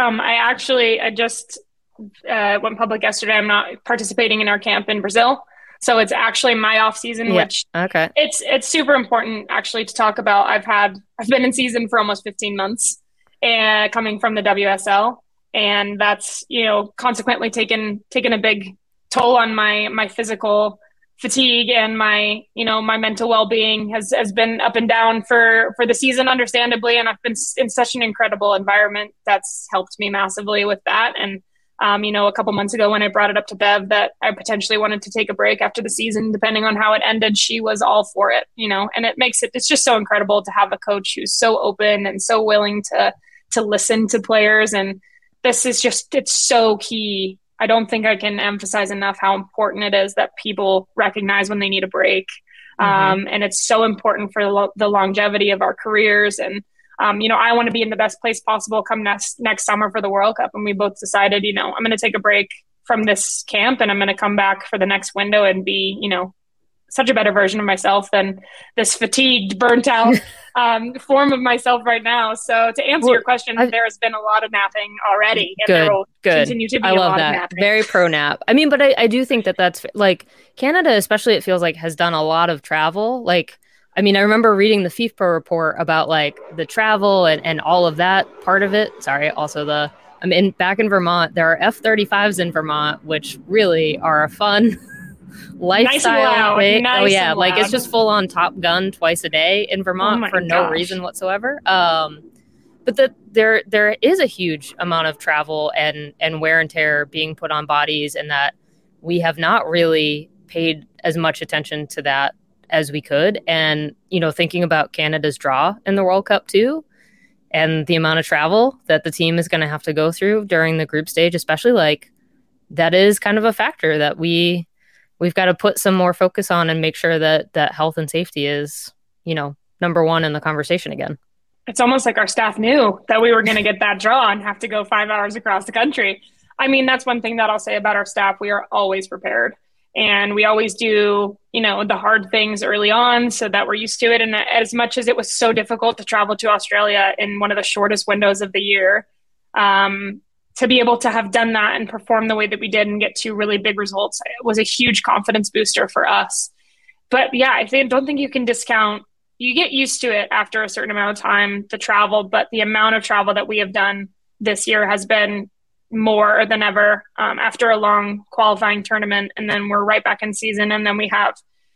I just went public yesterday. I'm not participating in our camp in Brazil. So it's actually my off season, which it's super important actually to talk about. I've been in season for almost 15 months and coming from the WSL, and that's, consequently taken a big toll on my physical fatigue and my mental well-being has been up and down for the season, understandably. And I've been in such an incredible environment that's helped me massively with that. And a couple months ago when I brought it up to Bev that I potentially wanted to take a break after the season, depending on how it ended, she was all for it, and it's just so incredible to have a coach who's so open and so willing to listen to players. And this is it's so key. I don't think I can emphasize enough how important it is that people recognize when they need a break. And it's so important for the longevity of our careers. And I want to be in the best place possible come next summer for the World Cup. And we both decided, I'm going to take a break from this camp and I'm going to come back for the next window and be, such a better version of myself than this fatigued, burnt out form of myself right now. So to answer your question, there has been a lot of napping already. And there will continue to be a lot of napping. Very pro nap. I mean, but I do think that's like Canada, especially, it feels like has done a lot of travel. Like, I mean, I remember reading the FIFPro report about like the travel and all of that part of it. Sorry. Also back in Vermont, there are F-35s in Vermont, which really are a fun lifestyle thing. Like it's just full on Top Gun twice a day in Vermont for no reason whatsoever. But there is a huge amount of travel and wear and tear being put on bodies, and that we have not really paid as much attention to that as we could. And thinking about Canada's draw in the World Cup too, and the amount of travel that the team is going to have to go through during the group stage, especially, like, that is kind of a factor that we've got to put some more focus on and make sure that health and safety is, number one in the conversation again. It's almost like our staff knew that we were going to get that draw and have to go 5 hours across the country. I mean, that's one thing that I'll say about our staff. We are always prepared. And we always do, the hard things early on so that we're used to it. And as much as it was so difficult to travel to Australia in one of the shortest windows of the year, to be able to have done that and perform the way that we did and get 2 really big results, it was a huge confidence booster for us. But yeah, I don't think you can discount. You get used to it after a certain amount of time, the travel, but the amount of travel that we have done this year has been more than ever after a long qualifying tournament. And then we're right back in season. And then we have,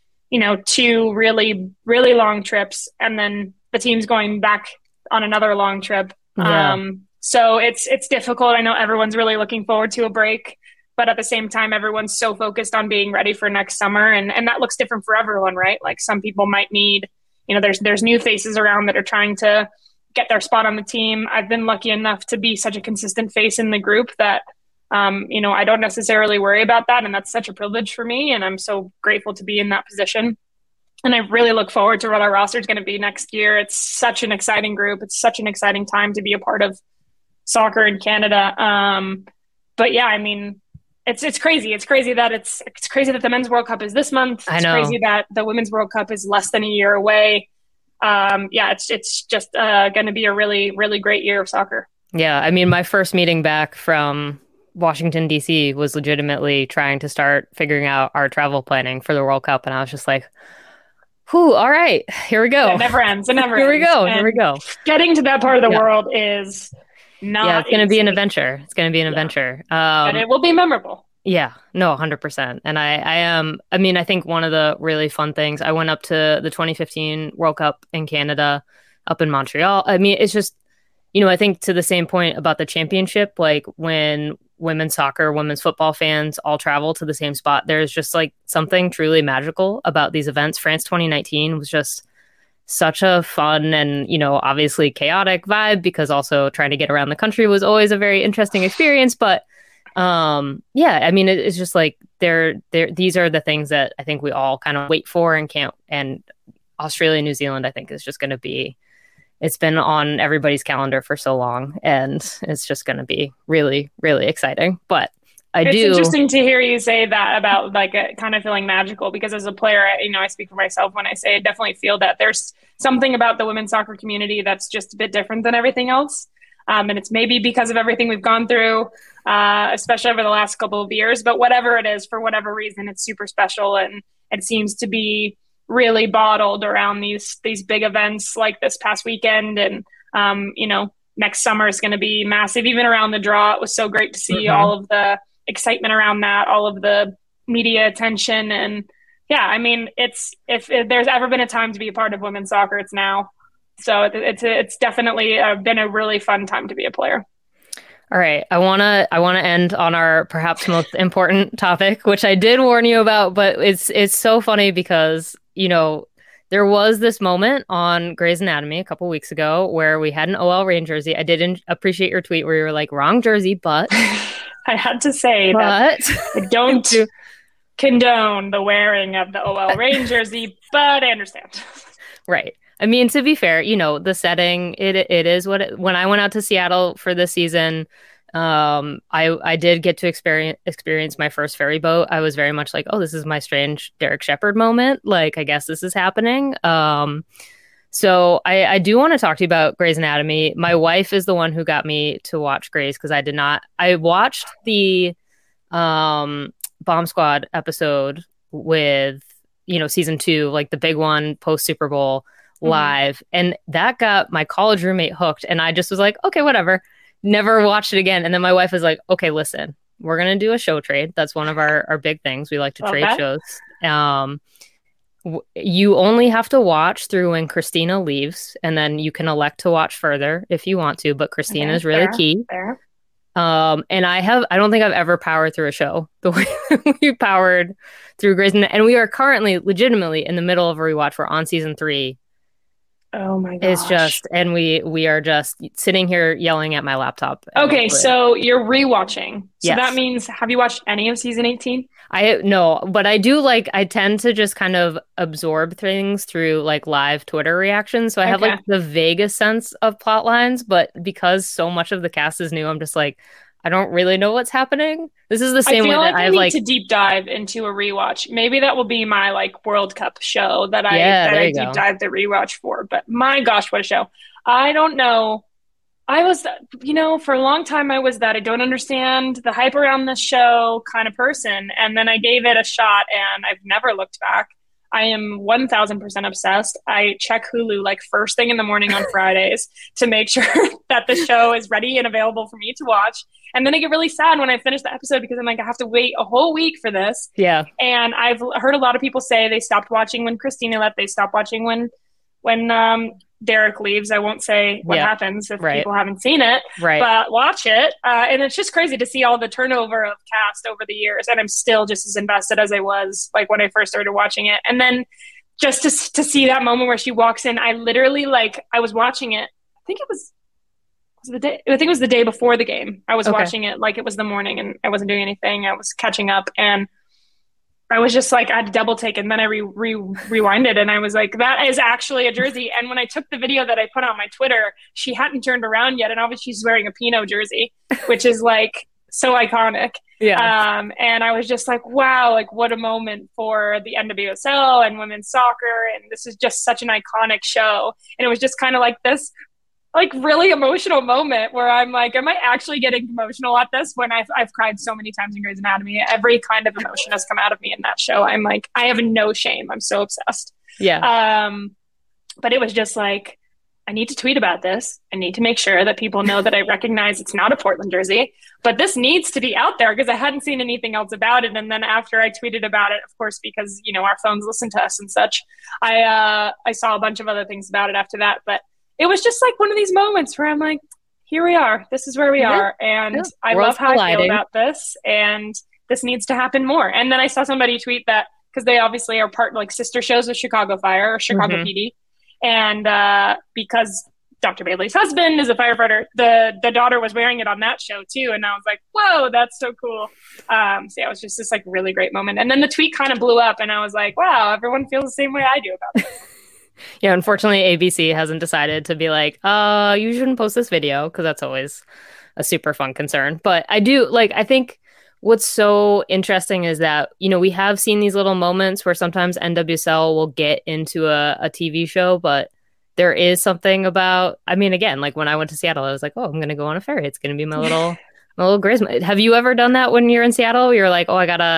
2 really, really long trips. And then the team's going back on another long trip. Yeah. So it's difficult. I know everyone's really looking forward to a break, but at the same time, everyone's so focused on being ready for next summer. And that looks different for everyone, right? Like some people might need, there's new faces around that are trying to get their spot on the team. I've been lucky enough to be such a consistent face in the group that, I don't necessarily worry about that. And that's such a privilege for me. And I'm so grateful to be in that position. And I really look forward to what our roster is going to be next year. It's such an exciting group. It's such an exciting time to be a part of soccer in Canada. But yeah, I mean, it's crazy. It's crazy that it's crazy that the Men's World Cup is this month. It's crazy that the Women's World Cup is less than a year away. It's just going to be a really, really great year of soccer. Yeah. I mean, my first meeting back from Washington, D.C. was legitimately trying to start figuring out our travel planning for the World Cup. And I was just like, whew, all right, here we go. It never ends. It never ends. Here we go. Getting to that part of the world is not it's going to be an adventure. It's going to be an adventure. But it will be memorable. Yeah, no, 100%. And I think one of the really fun things, I went up to the 2015 World Cup in Canada, up in Montreal. I mean, it's just, I think to the same point about the championship, like when women's soccer, women's football fans all travel to the same spot, there's just like something truly magical about these events. France 2019 was just such a fun and, obviously chaotic vibe, because also trying to get around the country was always a very interesting experience. But I mean, it's just like these are the things that I think we all kind of wait for and can't. And Australia, New Zealand, I think is just going to be, it's been on everybody's calendar for so long, and it's just going to be really, really exciting. But it's interesting to hear you say that about like kind of feeling magical, because as a player, I speak for myself when I say I definitely feel that there's something about the women's soccer community that's just a bit different than everything else. And it's maybe because of everything we've gone through, especially over the last couple of years, but whatever it is, for whatever reason, it's super special. And it seems to be really bottled around these big events like this past weekend. And, next summer is going to be massive. Even around the draw, it was so great to see all of the excitement around that, all of the media attention. And yeah, I mean, if there's ever been a time to be a part of women's soccer, it's now. So it's definitely been a really fun time to be a player. All right. I want to end on our perhaps most important topic, which I did warn you about, but it's so funny because, there was this moment on Grey's Anatomy a couple weeks ago where we had an OL Reign jersey. I didn't appreciate your tweet where you were like, wrong jersey, but I had to say that I don't condone the wearing of the OL Reign jersey, but I understand. Right. I mean, to be fair, the setting, it is when I went out to Seattle for this season, I did get to experience my first ferry boat. I was very much like, oh, this is my strange Derek Shepherd moment. Like, I guess this is happening. So I do want to talk to you about Grey's Anatomy. My wife is the one who got me to watch Grey's, because I did not. I watched the Bomb Squad episode with, season 2, like the big one post Super Bowl live. And that got my college roommate hooked. And I just was like, okay, whatever. Never watched it again. And then my wife was like, okay, listen, we're going to do a show trade. That's one of our big things. We like to trade shows. You only have to watch through when Christina leaves, and then you can elect to watch further if you want to, but Christina is really key. Fair. And I don't think I've ever powered through a show the way we powered through Grey's Anatomy. And we are currently legitimately in the middle of a rewatch. We're on season 3. Oh my gosh. It's just, and we are just sitting here yelling at my laptop. Okay, so you're rewatching. So Yes. that means, have you watched any of season 18? No, but I do I tend to just kind of absorb things through like live Twitter reactions. So I have like the vaguest sense of plot lines, but because so much of the cast is new, I'm just like, I don't really know what's happening. This is the same way that I need to deep dive into a rewatch. Maybe that will be my like World Cup show that I deep dive the rewatch for. But my gosh, what a show. I don't know. I was, for a long time, I was that I don't understand the hype around this show kind of person. And then I gave it a shot and I've never looked back. I am 1000% obsessed. I check Hulu like first thing in the morning on Fridays to make sure that the show is ready and available for me to watch. And then I get really sad when I finish the episode because I'm like, I have to wait a whole week for this. Yeah. And I've heard a lot of people say they stopped watching when Christina left. They stopped watching when Derek leaves. I won't say what happens if people haven't seen it, but watch it. And it's just crazy to see all the turnover of cast over the years. And I'm still just as invested as I was like when I first started watching it. And then just to see that moment where she walks in, I literally I was watching it. I think it was the day before the game. I was watching it like it was the morning and I wasn't doing anything. I was catching up and I was just like, I had to double take, and then I rewinded, and I was like, that is actually a jersey. And when I took the video that I put on my Twitter, she hadn't turned around yet, and obviously she's wearing a Pinot jersey, which is like so iconic. Yeah. And I was just like, wow, like what a moment for the NWSL and women's soccer, and this is just such an iconic show. And it was just kind of like this like really emotional moment where I'm like, am I actually getting emotional at this when I've cried so many times in Grey's Anatomy? Every kind of emotion has come out of me in that show. I'm like, I have no shame. I'm so obsessed. Yeah. But it was just like, I need to tweet about this. I need to make sure that people know that I recognize it's not a Portland jersey, but this needs to be out there because I hadn't seen anything else about it. And then after I tweeted about it, of course, because, our phones listen to us and such, I saw a bunch of other things about it after that. But it was just like one of these moments where I'm like, here we are. This is where we are. And I love how I feel about this. And this needs to happen more. And then I saw somebody tweet that because they obviously are part like sister shows with Chicago Fire or Chicago PD. And because Dr. Bailey's husband is a firefighter, the daughter was wearing it on that show too. And I was like, whoa, that's so cool. So yeah, it was just this like really great moment. And then the tweet kind of blew up and I was like, wow, everyone feels the same way I do about it. Yeah, unfortunately, ABC hasn't decided to be like, you shouldn't post this video, because that's always a super fun concern. But I do, I think what's so interesting is that, we have seen these little moments where sometimes NWSL will get into a TV show, but there is something about, again, like when I went to Seattle, I was like, oh, I'm going to go on a ferry. It's going to be my little Grey's. Have you ever done that when you're in Seattle? You're like, oh,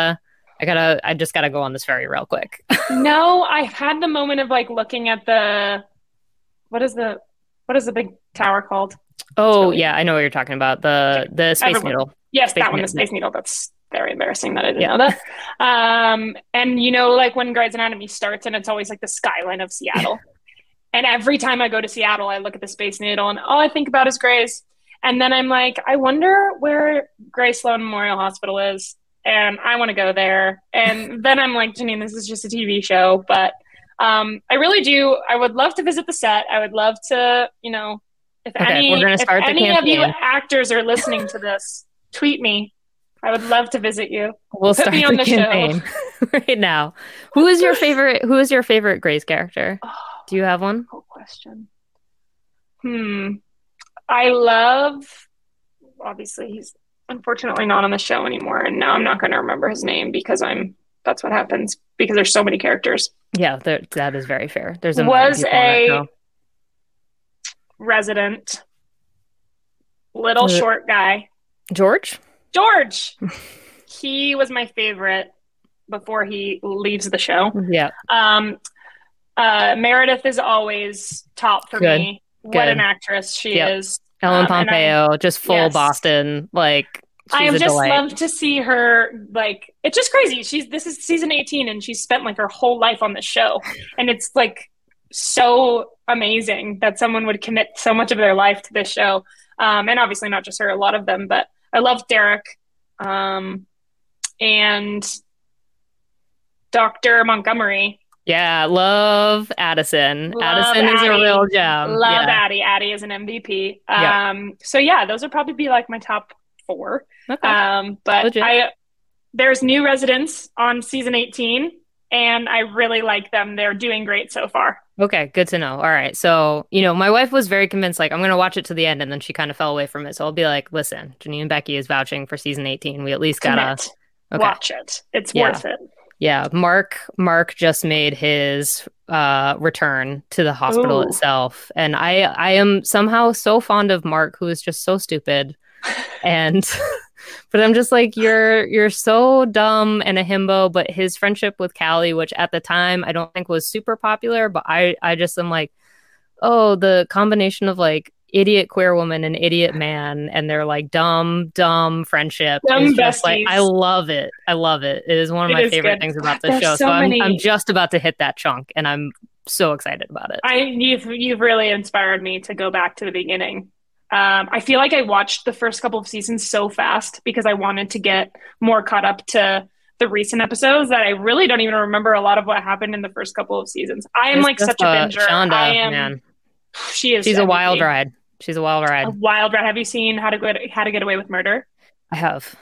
I just gotta go on this ferry real quick. No, I had the moment of like looking at what is the big tower called? Oh yeah, I know what you're talking about. The Space Needle. Yes, Space that one, the Space Needle. That's very embarrassing that I didn't know that. And like when Grey's Anatomy starts and it's always like the skyline of Seattle. And every time I go to Seattle, I look at the Space Needle and all I think about is Grey's. And then I'm like, I wonder where Gray Sloan Memorial Hospital is. And I want to go there. And then I'm like, Janine, this is just a TV show. But I really do. I would love to visit the set. I would love to, if any of you actors are listening to this, tweet me. I would love to visit you. We'll start me on the campaign right now. Who is your favorite Grey's character? Do you have one? Cool question. I love, obviously he's unfortunately not on the show anymore, and now I'm not going to remember his name because that's what happens because there's so many characters. Yeah, that is very fair. There's a resident little short guy. George. He was my favorite before he leaves the show. Yeah. Meredith is always top for me. What an actress she is. Ellen Pompeo, just full Boston, I have just loved to see her, it's just crazy. This is season 18 and she's spent her whole life on the show. And it's so amazing that someone would commit so much of their life to this show. And obviously not just her, a lot of them, but I love Derek. And Dr. Montgomery Yeah, love Addison. Addison is a real gem. Love Addie. Addie is an MVP. So yeah, those would probably be like my top 4. Okay. But Legit. there's new residents on season 18, and I really like them. They're doing great so far. Okay, good to know. All right. So, my wife was very convinced, like, I'm going to watch it to the end, and then she kind of fell away from it. So I'll be like, listen, Janine and Becky is vouching for season 18. We at least got to watch it. It's worth it. Yeah. Mark just made his return to the hospital itself. And I am somehow so fond of Mark, who is just so stupid. And but I'm just like, you're so dumb and a himbo. But his friendship with Callie, which at the time I don't think was super popular, but I just am like, oh, the combination of like idiot queer woman and idiot man, and they're like dumb friendship. Dumb just like, besties. I love it. It is one of my favorite things about the show. So I'm just about to hit that chunk, and I'm so excited about it. You've really inspired me to go back to the beginning. I feel like I watched the first couple of seasons so fast because I wanted to get more caught up to the recent episodes that I really don't even remember a lot of what happened in the first couple of seasons. I am like such a binger. Shonda, man. She's a wild ride. She's a wild ride. A wild ride. Have you seen How to Get Away with Murder? I have.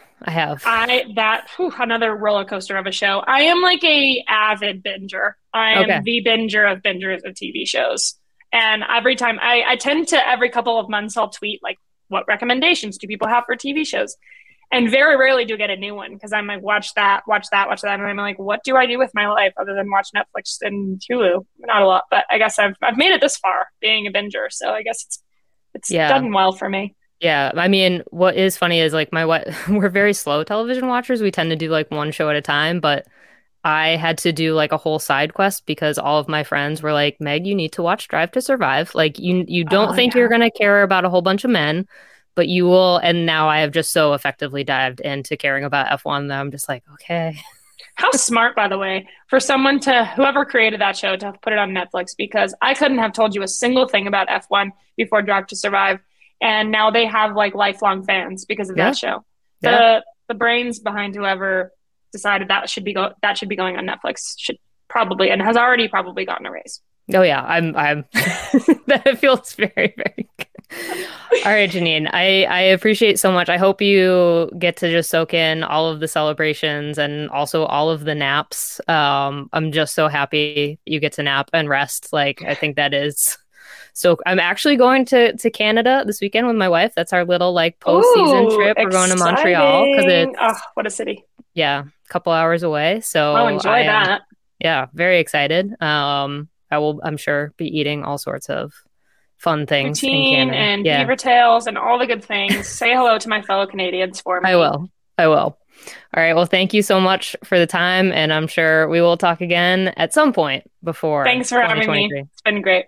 Another roller coaster of a show. I am like a avid binger. I am the binger of bingers of TV shows. And every time I tend to, every couple of months, I'll tweet like, what recommendations do people have for TV shows? And very rarely do get a new one, because I'm like, watch that. And I'm like, what do I do with my life other than watch Netflix and Hulu? Not a lot, but I guess I've made it this far being a binger. So I guess it's done well for me. Yeah. I mean, what is funny is like we're very slow television watchers. We tend to do like one show at a time, but I had to do like a whole side quest because all of my friends were like, Meg, you need to watch Drive to Survive. Like you don't think you're going to care about a whole bunch of men, but you will. And now I have just so effectively dived into caring about F1 that I'm just like, okay. How smart, by the way, for someone whoever created that show to put it on Netflix, because I couldn't have told you a single thing about F1 before Drive to Survive. And now they have like lifelong fans because of that show. The brains behind whoever decided that should be going on Netflix should probably, and has already probably gotten a raise. Oh yeah, I'm that feels very, very good. All right, Janine, I appreciate so much. I hope you get to just soak in all of the celebrations and also all of the naps. I'm just so happy you get to nap and rest. Like, I think that is so. I'm actually going to Canada this weekend with my wife. That's our little like post-season trip. We're going to Montreal because it's what a city. Yeah, a couple hours away. So enjoy that. Yeah, very excited. I will, I'm sure, be eating all sorts of fun things poutine in Canada. And beaver tails and all the good things. Say hello to my fellow Canadians for me. I will. All right. Well, thank you so much for the time, and I'm sure we will talk again at some point before. Thanks for having me. It's been great.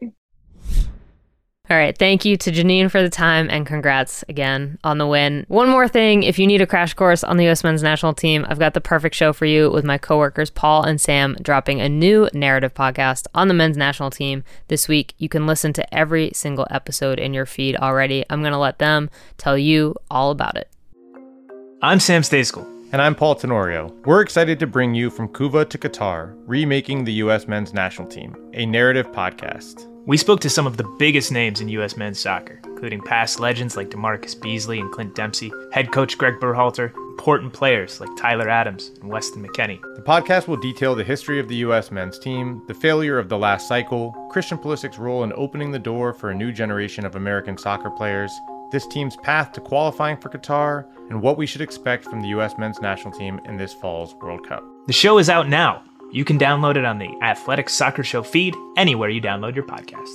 All right. Thank you to Janine for the time, and congrats again on the win. One more thing. If you need a crash course on the U.S. men's national team, I've got the perfect show for you with my coworkers Paul and Sam dropping a new narrative podcast on the men's national team this week. You can listen to every single episode in your feed already. I'm going to let them tell you all about it. I'm Sam Stejskal. And I'm Paul Tenorio. We're excited to bring you From Cuba to Qatar, Remaking the U.S. men's national team, a narrative podcast. We spoke to some of the biggest names in U.S. men's soccer, including past legends like DeMarcus Beasley and Clint Dempsey, head coach Greg Berhalter, important players like Tyler Adams and Weston McKennie. The podcast will detail the history of the U.S. men's team, the failure of the last cycle, Christian Pulisic's role in opening the door for a new generation of American soccer players, this team's path to qualifying for Qatar, and what we should expect from the U.S. men's national team in this fall's World Cup. The show is out now. You can download it on the Athletic Soccer Show feed, anywhere you download your podcasts.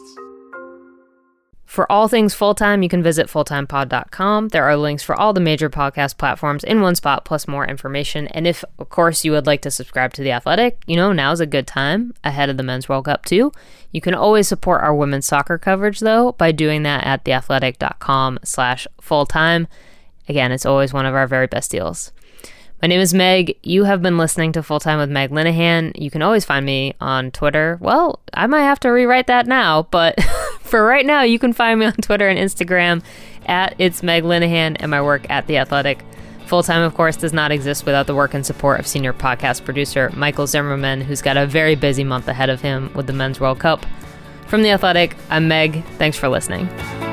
For all things Full-Time, you can visit fulltimepod.com. There are links for all the major podcast platforms in one spot, plus more information. And if, of course, you would like to subscribe to The Athletic, now's a good time ahead of the Men's World Cup, too. You can always support our women's soccer coverage, though, by doing that at theathletic.com/fulltime. Again, it's always one of our very best deals. My name is Meg. You have been listening to Full Time with Meg Linehan. You can always find me on Twitter. Well, I might have to rewrite that now, but for right now, you can find me on Twitter and Instagram at It's Meg Linehan, and my work at The Athletic. Full Time, of course, does not exist without the work and support of senior podcast producer Michael Zimmerman, who's got a very busy month ahead of him with the Men's World Cup. From The Athletic, I'm Meg. Thanks for listening.